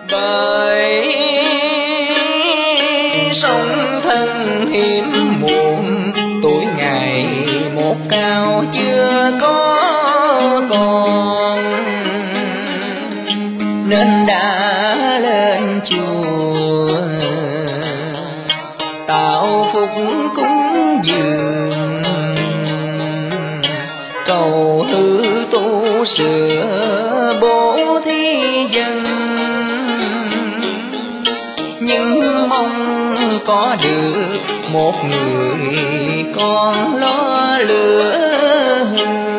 Bởi sống thân hiểm muộn, tuổi ngày một cao chưa có con, nên đã lên chùa tạo phúc cúng dường, cầu hư tu sửa bố thí dân, nhưng mong có được một người con lo lửa.